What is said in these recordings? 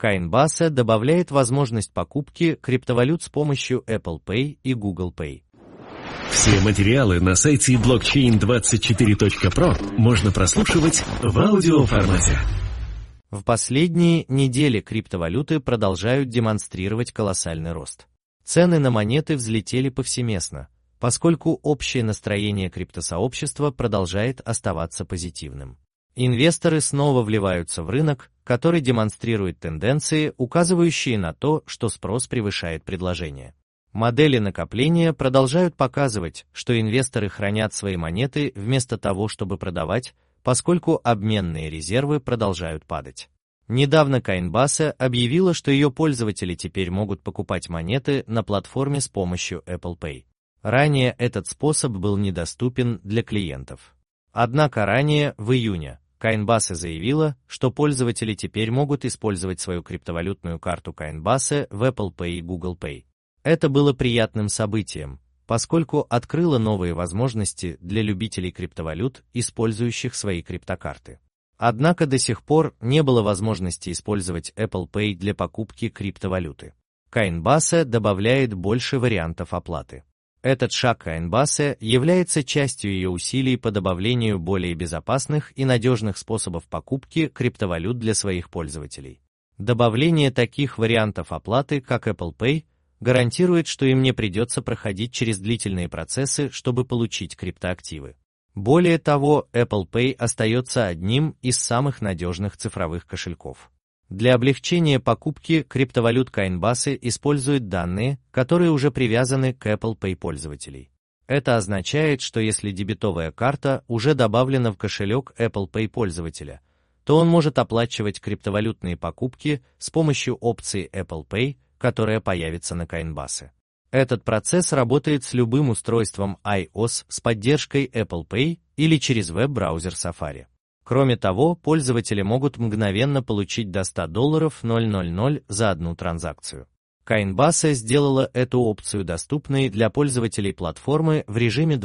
Coinbase добавляет возможность покупки криптовалют с помощью Apple Pay и Google Pay. Все материалы на сайте blockchain24.pro можно прослушивать в аудиоформате. В последние недели криптовалюты продолжают демонстрировать колоссальный рост. Цены на монеты взлетели повсеместно, поскольку общее настроение криптосообщества продолжает оставаться позитивным. Инвесторы снова вливаются в рынок, который демонстрирует тенденции, указывающие на то, что спрос превышает предложение. Модели накопления продолжают показывать, что инвесторы хранят свои монеты вместо того, чтобы продавать, поскольку обменные резервы продолжают падать. Недавно Coinbase объявила, что ее пользователи теперь могут покупать монеты на платформе с помощью Apple Pay. Ранее этот способ был недоступен для клиентов. Однако ранее, в июне, Coinbase заявила, что пользователи теперь могут использовать свою криптовалютную карту Coinbase в Apple Pay и Google Pay. Это было приятным событием, поскольку открыло новые возможности для любителей криптовалют, использующих свои криптокарты. Однако до сих пор не было возможности использовать Apple Pay для покупки криптовалюты. Coinbase добавляет больше вариантов оплаты. Этот шаг Coinbase является частью ее усилий по добавлению более безопасных и надежных способов покупки криптовалют для своих пользователей. Добавление таких вариантов оплаты, как Apple Pay, гарантирует, что им не придется проходить через длительные процессы, чтобы получить криптоактивы. Более того, Apple Pay остается одним из самых надежных цифровых кошельков. Для облегчения покупки криптовалют Coinbase использует данные, которые уже привязаны к Apple Pay пользователей. Это означает, что если дебетовая карта уже добавлена в кошелек Apple Pay пользователя, то он может оплачивать криптовалютные покупки с помощью опции Apple Pay, которая появится на Coinbase. Этот процесс работает с любым устройством iOS с поддержкой Apple Pay или через веб-браузер Safari. Кроме того, пользователи могут мгновенно получить до $100 за одну транзакцию. Coinbase сделала эту опцию доступной для пользователей платформы в режиме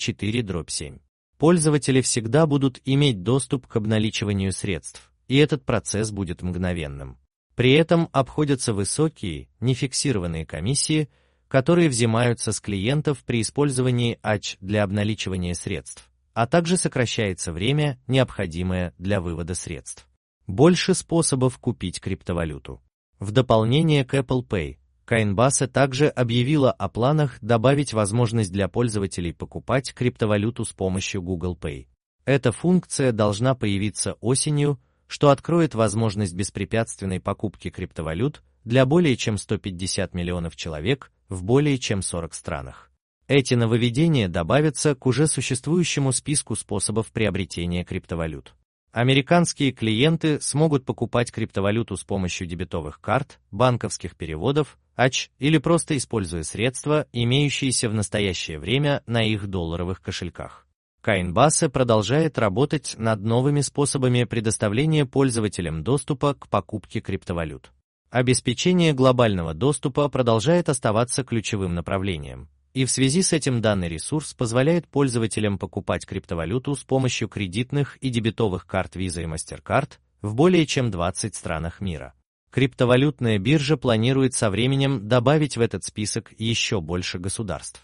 24/7. Пользователи всегда будут иметь доступ к обналичиванию средств, и этот процесс будет мгновенным. При этом обходятся высокие, нефиксированные комиссии, которые взимаются с клиентов при использовании ACH для обналичивания средств, а также сокращается время, необходимое для вывода средств. Больше способов купить криптовалюту. В дополнение к Apple Pay, Coinbase также объявила о планах добавить возможность для пользователей покупать криптовалюту с помощью Google Pay. Эта функция должна появиться осенью, что откроет возможность беспрепятственной покупки криптовалют для более чем 150 миллионов человек в более чем 40 странах. Эти нововведения добавятся к уже существующему списку способов приобретения криптовалют. Американские клиенты смогут покупать криптовалюту с помощью дебетовых карт, банковских переводов, ACH или просто используя средства, имеющиеся в настоящее время на их долларовых кошельках. Coinbase продолжает работать над новыми способами предоставления пользователям доступа к покупке криптовалют. Обеспечение глобального доступа продолжает оставаться ключевым направлением, и в связи с этим данный ресурс позволяет пользователям покупать криптовалюту с помощью кредитных и дебетовых карт Visa и MasterCard в более чем 20 странах мира. Криптовалютная биржа планирует со временем добавить в этот список еще больше государств.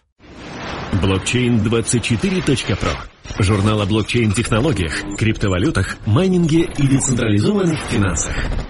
Blockchain24.pro. Журнал о блокчейн-технологиях, криптовалютах, майнинге и децентрализованных финансах.